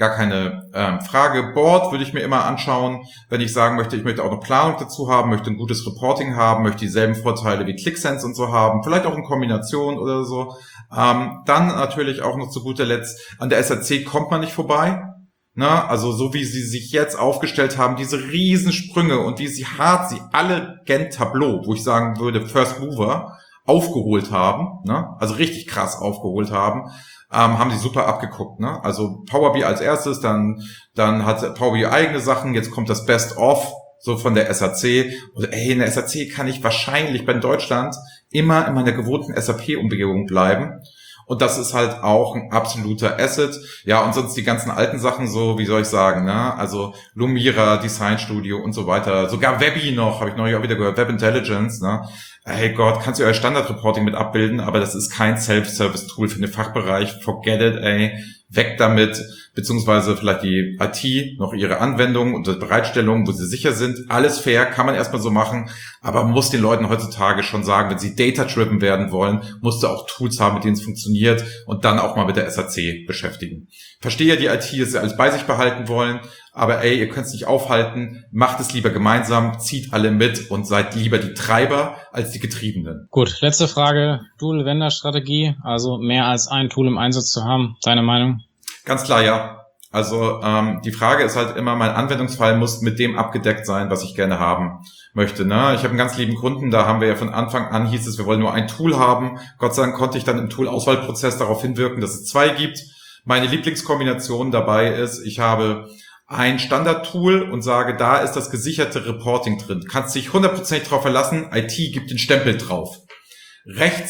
Frage. Board würde ich mir immer anschauen, wenn ich sagen möchte, ich möchte auch eine Planung dazu haben, möchte ein gutes Reporting haben, möchte dieselben Vorteile wie ClickSense und so haben, vielleicht auch in Kombination oder so. Dann natürlich auch noch zu guter Letzt, an der SAC kommt man nicht vorbei. Na, also so wie sie sich jetzt aufgestellt haben, diese Riesensprünge und wie hart sie alle gen Tableau, wo ich sagen würde, First Mover, aufgeholt haben, ne? Also richtig krass aufgeholt haben, haben sie super abgeguckt, ne? Also Power BI als erstes, dann hat Power BI eigene Sachen, jetzt kommt das Best of, so von der SAC. Und in der SAC kann ich wahrscheinlich bei Deutschland immer in meiner gewohnten SAP-Umgebung bleiben. Und das ist halt auch ein absoluter Asset. Ja, und sonst die ganzen alten Sachen so, wie soll ich sagen, ne? Also Lumira, Design Studio und so weiter. Sogar Webby noch, habe ich neulich auch wieder gehört, Web Intelligence, ne? Hey Gott, kannst du euer Standard-Reporting mit abbilden, aber das ist kein Self-Service-Tool für den Fachbereich. Forget it, weg damit. Beziehungsweise vielleicht die IT noch ihre Anwendung und Bereitstellung, wo sie sicher sind. Alles fair, kann man erstmal so machen, aber man muss den Leuten heutzutage schon sagen, wenn sie data-driven werden wollen, musst du auch Tools haben, mit denen es funktioniert und dann auch mal mit der SAC beschäftigen. Verstehe die IT, dass sie alles bei sich behalten wollen, aber ihr könnt es nicht aufhalten, macht es lieber gemeinsam, zieht alle mit und seid lieber die Treiber als die Getriebenen. Gut, letzte Frage, Dual-Vendor-Strategie, also mehr als ein Tool im Einsatz zu haben, deine Meinung? Ganz klar, ja. Also die Frage ist halt immer, mein Anwendungsfall muss mit dem abgedeckt sein, was ich gerne haben möchte. Ne? Ich habe einen ganz lieben Kunden, da haben wir ja von Anfang an, hieß es, wir wollen nur ein Tool haben. Gott sei Dank konnte ich dann im Tool-Auswahlprozess darauf hinwirken, dass es 2 gibt. Meine Lieblingskombination dabei ist, ich habe ein Standard-Tool und sage, da ist das gesicherte Reporting drin. Kannst dich 100% drauf verlassen, IT gibt den Stempel drauf. Rechts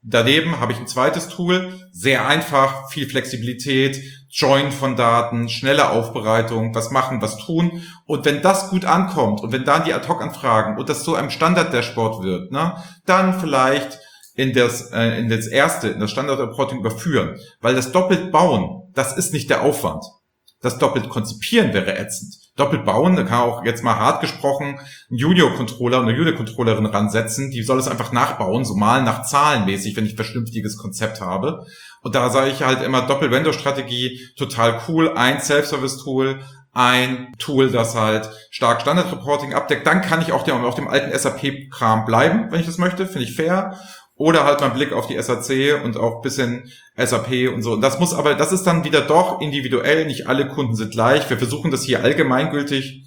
Daneben habe ich ein zweites Tool, sehr einfach, viel Flexibilität, Join von Daten, schnelle Aufbereitung, was machen, was tun. Und wenn das gut ankommt und wenn dann die Ad-Hoc-Anfragen und das so einem Standard-Dashboard wird, ne, dann vielleicht in das Standard-Reporting überführen. Weil das doppelt bauen, das ist nicht der Aufwand. Das doppelt konzipieren wäre ätzend. Doppelt bauen, da kann auch jetzt mal hart gesprochen ein Junior-Controller und eine Junior-Controllerin ransetzen, die soll es einfach nachbauen, so mal nach Zahlen mäßig, wenn ich ein vernünftiges Konzept habe. Und da sage ich halt immer Doppel-Vendor-Strategie, total cool, ein Self-Service-Tool, ein Tool, das halt stark Standard-Reporting abdeckt. Dann kann ich auch auf dem alten SAP-Kram bleiben, wenn ich das möchte, finde ich fair. Oder halt mal Blick auf die SAC und auch ein bisschen SAP und so. Und das ist dann wieder doch individuell. Nicht alle Kunden sind gleich. Wir versuchen das hier allgemeingültig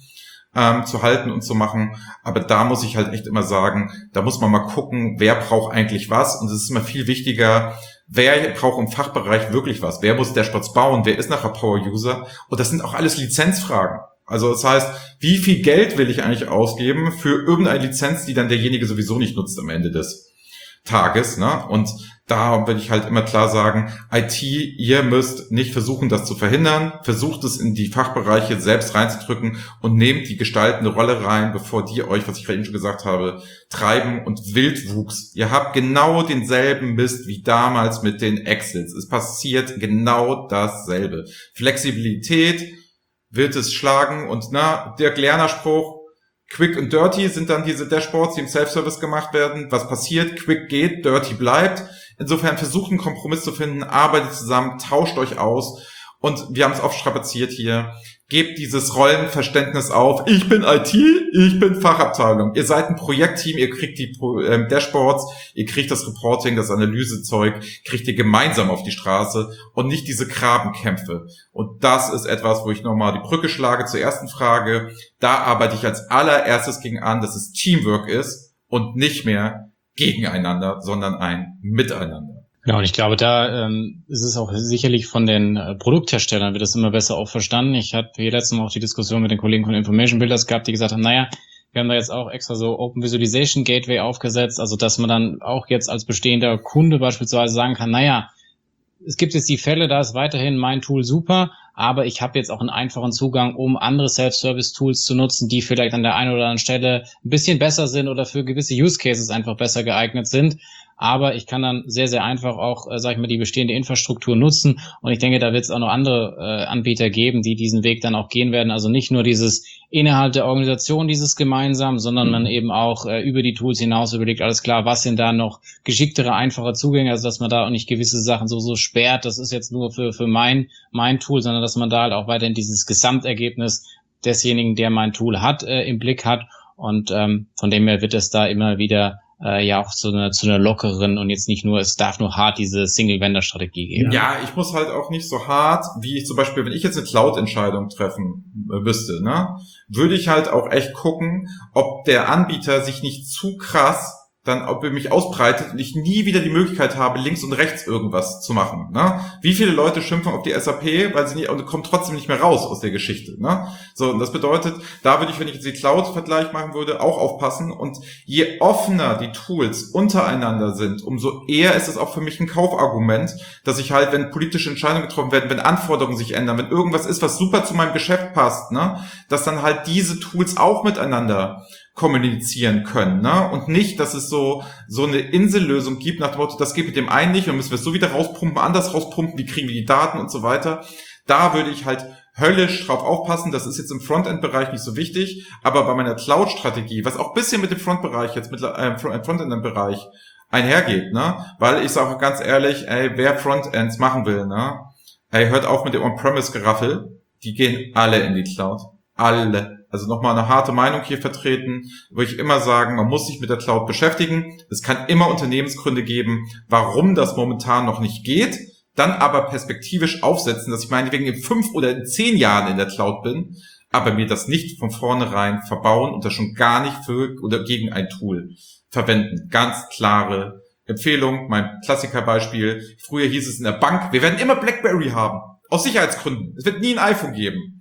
zu halten und zu machen. Aber da muss ich halt echt immer sagen, da muss man mal gucken, wer braucht eigentlich was. Und es ist immer viel wichtiger, wer braucht im Fachbereich wirklich was? Wer muss Dashboards bauen? Wer ist nachher Power-User? Und das sind auch alles Lizenzfragen. Also das heißt, wie viel Geld will ich eigentlich ausgeben für irgendeine Lizenz, die dann derjenige sowieso nicht nutzt am Ende des Tages, ne? Und da will ich halt immer klar sagen, IT, ihr müsst nicht versuchen, das zu verhindern, versucht es in die Fachbereiche selbst reinzudrücken und nehmt die gestaltende Rolle rein, bevor die euch, was ich gerade eben schon gesagt habe, treiben und Wildwuchs. Ihr habt genau denselben Mist wie damals mit den Excels. Es passiert genau dasselbe. Flexibilität wird es schlagen und der Lerner-Spruch, Quick und Dirty sind dann diese Dashboards, die im Self-Service gemacht werden. Was passiert? Quick geht, Dirty bleibt. Insofern versucht einen Kompromiss zu finden, arbeitet zusammen, tauscht euch aus. Und wir haben es oft strapaziert hier. Gebt dieses Rollenverständnis auf. Ich bin IT, ich bin Fachabteilung. Ihr seid ein Projektteam, ihr kriegt die Dashboards, ihr kriegt das Reporting, das Analysezeug, kriegt ihr gemeinsam auf die Straße und nicht diese Grabenkämpfe. Und das ist etwas, wo ich nochmal die Brücke schlage zur ersten Frage. Da arbeite ich als allererstes gegen an, dass es Teamwork ist und nicht mehr gegeneinander, sondern ein Miteinander. Genau, und ich glaube, da ist es auch sicherlich von den Produktherstellern wird das immer besser auch verstanden. Ich hatte hier letztens auch die Diskussion mit den Kollegen von Information Builders gehabt, die gesagt haben, naja, wir haben da jetzt auch extra so Open Visualization Gateway aufgesetzt, also dass man dann auch jetzt als bestehender Kunde beispielsweise sagen kann, naja, es gibt jetzt die Fälle, da ist weiterhin mein Tool super, aber ich habe jetzt auch einen einfachen Zugang, um andere Self-Service-Tools zu nutzen, die vielleicht an der einen oder anderen Stelle ein bisschen besser sind oder für gewisse Use Cases einfach besser geeignet sind. Aber ich kann dann sehr, sehr einfach auch, sag ich mal, die bestehende Infrastruktur nutzen. Und ich denke, da wird es auch noch andere Anbieter geben, die diesen Weg dann auch gehen werden. Also nicht nur dieses innerhalb der Organisation, dieses gemeinsam, sondern man eben auch über die Tools hinaus überlegt, alles klar, was sind da noch geschicktere, einfache Zugänge, also dass man da auch nicht gewisse Sachen so sperrt, das ist jetzt nur für mein Tool, sondern dass man da halt auch weiterhin dieses Gesamtergebnis desjenigen, der mein Tool hat, im Blick hat. Und von dem her wird es da immer wieder auch zu einer lockeren und jetzt nicht nur, es darf nur hart diese Single-Vendor-Strategie geben. Ja, ich muss halt auch nicht so hart, wie ich zum Beispiel, wenn ich jetzt eine Cloud-Entscheidung treffen müsste, ne, würde ich halt auch echt gucken, ob der Anbieter sich nicht zu krass dann, ob er mich ausbreitet und ich nie wieder die Möglichkeit habe, links und rechts irgendwas zu machen. Ne? Wie viele Leute schimpfen auf die SAP, weil sie nicht, und kommen trotzdem nicht mehr raus aus der Geschichte. Ne? So, und das bedeutet, da würde ich, wenn ich jetzt die Cloud-Vergleich machen würde, auch aufpassen. Und je offener die Tools untereinander sind, umso eher ist es auch für mich ein Kaufargument, dass ich halt, wenn politische Entscheidungen getroffen werden, wenn Anforderungen sich ändern, wenn irgendwas ist, was super zu meinem Geschäft passt, ne, dass dann halt diese Tools auch miteinander kommunizieren können, ne? Und nicht, dass es so eine Insellösung gibt nach dem Motto, das geht mit dem einen nicht und müssen wir es so wieder rauspumpen, anders rauspumpen, wie kriegen wir die Daten und so weiter. Da würde ich halt höllisch drauf aufpassen, das ist jetzt im Frontend-Bereich nicht so wichtig, aber bei meiner Cloud-Strategie, was auch ein bisschen mit dem Frontbereich jetzt, mit Frontend-Bereich einhergeht, ne? Weil ich sage ganz ehrlich, wer Frontends machen will, ne? Hört auf mit dem On-Premise-Geraffel, die gehen alle in die Cloud. Alle. Also nochmal eine harte Meinung hier vertreten, würde ich immer sagen, man muss sich mit der Cloud beschäftigen. Es kann immer Unternehmensgründe geben, warum das momentan noch nicht geht, dann aber perspektivisch aufsetzen, dass ich meinetwegen in 5 oder in 10 Jahren in der Cloud bin, aber mir das nicht von vornherein verbauen und das schon gar nicht für oder gegen ein Tool verwenden. Ganz klare Empfehlung, mein Klassikerbeispiel. Früher hieß es in der Bank, wir werden immer BlackBerry haben, aus Sicherheitsgründen. Es wird nie ein iPhone geben.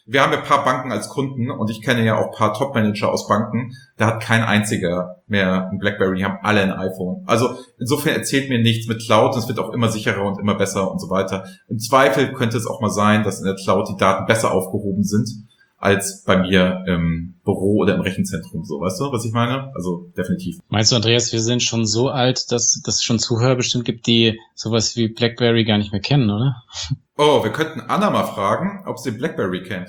wir haben ja ein paar Banken als Kunden und ich kenne ja auch ein paar Top-Manager aus Banken, da hat kein einziger mehr ein BlackBerry, die haben alle ein iPhone. Also insofern erzählt mir nichts mit Cloud, es wird auch immer sicherer und immer besser und so weiter. Im Zweifel könnte es auch mal sein, dass in der Cloud die Daten besser aufgehoben sind als bei mir im Büro oder im Rechenzentrum. So, weißt du, was ich meine? Also definitiv. Meinst du, Andreas, wir sind schon so alt, dass es schon Zuhörer bestimmt gibt, die sowas wie BlackBerry gar nicht mehr kennen, oder? Oh, wir könnten Anna mal fragen, ob sie BlackBerry kennt.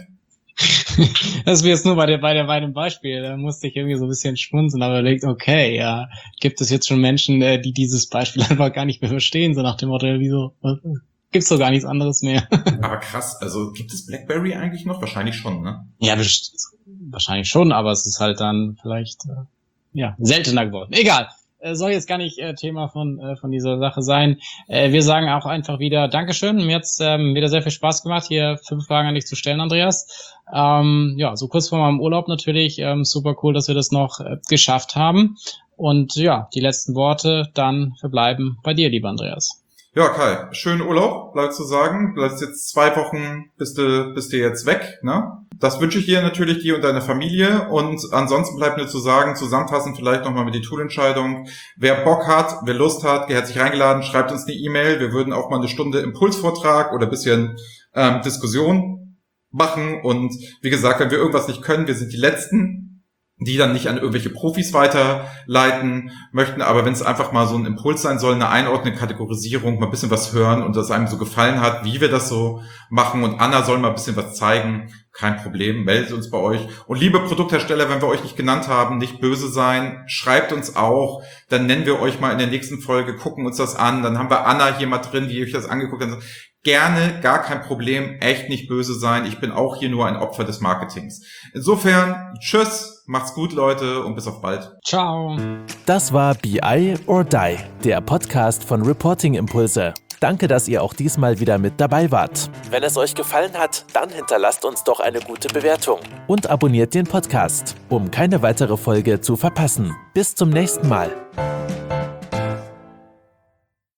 Das wäre jetzt nur bei dem Beispiel. Da musste ich irgendwie so ein bisschen schmunzeln, aber überlegt, okay, ja, gibt es jetzt schon Menschen, die dieses Beispiel einfach gar nicht mehr verstehen, so nach dem Motto, wieso, gibt's doch gar nichts anderes mehr. Aber krass, also gibt es BlackBerry eigentlich noch? Wahrscheinlich schon, ne? Ja, wahrscheinlich schon, aber es ist halt dann vielleicht, seltener geworden. Egal. Soll jetzt gar nicht Thema von dieser Sache sein. Wir sagen auch einfach wieder Dankeschön. Mir hat's wieder sehr viel Spaß gemacht, hier 5 Fragen an dich zu stellen, Andreas. So kurz vor meinem Urlaub natürlich. Super cool, dass wir das noch geschafft haben. Und ja, die letzten Worte dann verbleiben bei dir, lieber Andreas. Ja, Kai, schönen Urlaub, bleibst zu sagen. Bleibst jetzt 2 Wochen, bist du jetzt weg, ne? Das wünsche ich dir natürlich, dir und deiner Familie. Und ansonsten bleibt mir zu sagen, zusammenfassend vielleicht nochmal mit die Toolentscheidung. Wer Bock hat, wer Lust hat, herzlich reingeladen, schreibt uns eine E-Mail. Wir würden auch mal eine Stunde Impulsvortrag oder ein bisschen Diskussion machen. Und wie gesagt, wenn wir irgendwas nicht können, wir sind die Letzten, die dann nicht an irgendwelche Profis weiterleiten möchten, aber wenn es einfach mal so ein Impuls sein soll, eine einordnende Kategorisierung, mal ein bisschen was hören und das einem so gefallen hat, wie wir das so machen und Anna soll mal ein bisschen was zeigen, kein Problem, meldet uns bei euch. Und liebe Produkthersteller, wenn wir euch nicht genannt haben, nicht böse sein, schreibt uns auch, dann nennen wir euch mal in der nächsten Folge, gucken uns das an, dann haben wir Anna hier mal drin, die euch das angeguckt hat. Gerne, gar kein Problem, echt nicht böse sein. Ich bin auch hier nur ein Opfer des Marketings. Insofern, tschüss, macht's gut, Leute, und bis auf bald. Ciao. Das war BI or Die, der Podcast von Reporting Impulse. Danke, dass ihr auch diesmal wieder mit dabei wart. Wenn es euch gefallen hat, dann hinterlasst uns doch eine gute Bewertung und abonniert den Podcast, um keine weitere Folge zu verpassen. Bis zum nächsten Mal.